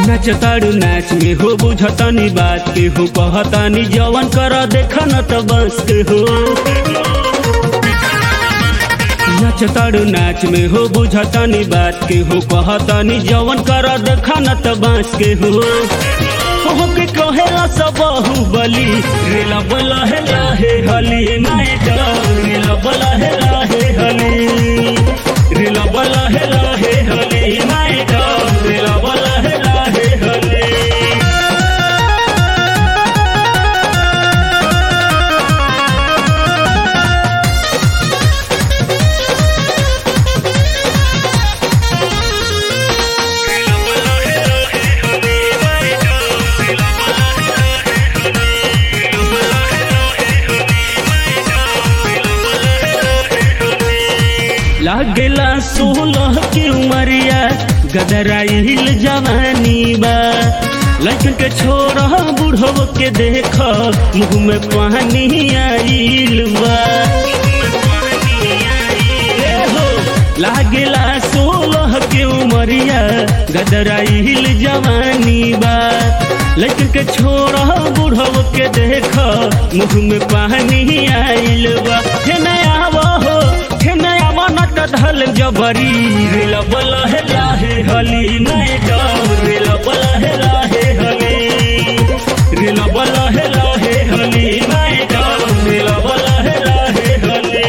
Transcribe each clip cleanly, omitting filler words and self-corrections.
नचताड़ू नाच में हो बुझतानी बात के हो कहतानी जवन कर देखा न त बस के हो नचताड़ू नाच में हो बुझतानी बात के हो कहतानी जवन कर देखा न त बस के हो के कहेला सब बाहुबली रेला बला है लाहे हली रेला बला है लाहे हली रेला बला है लाहे हली रेला बला है लाहे हली। लागेला 16 की उमरिया गदराइल जवानी बा लड़कन के छोरा बूढ़ो के देख मुँह में पानी आइल बा लागेला 16 की उमरिया गदराइल जवानी बा लड़कन के छोरा बूढ़ो के देख मुँह में पानी आइल बा नया हो धल जबरी रेला बला है लाहे हली रेला बला है लाहे हली रेला बला है लाहे हली रेला बला है लाहे हली।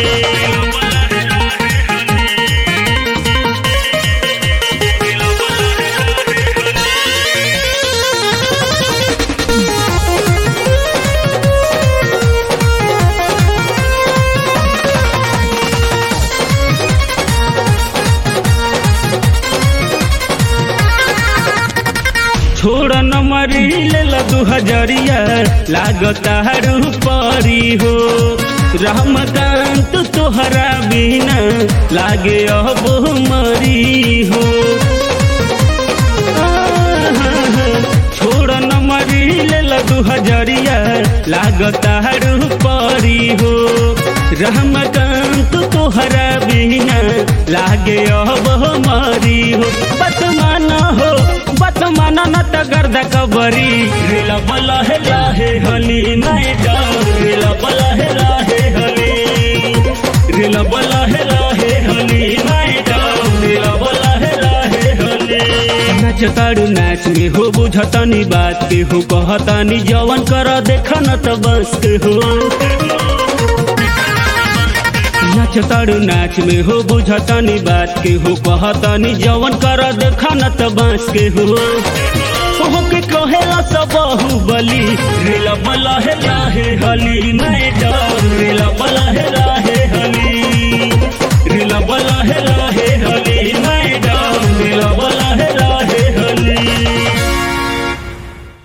छोड़ न मरी ले 2000 लागता रूपरी हो रहमकांत तोहरा बिना लागे अब मरी हो छोड़ न मरी ले 2000 लागता रूपरी हो रहमकांत तोहरा बिना लागे अब मरी हो बतमाना न त गर्द कबरी रेला बला है लाहे हली रेला बला है लाहे हली रेला बला है लाहे हली रेला बला है लाहे हली। नचताड़ू नाच में हो बुझतानी बात के हो कहतानी जवन कर देखा न त बस के हो नचताड़ू नाच में हो बुझतानी बात के हो कहतानी जवन कर देखा न त बांस के हो के कहेला सब बाहुबली रेला बला है लाहे हली रेला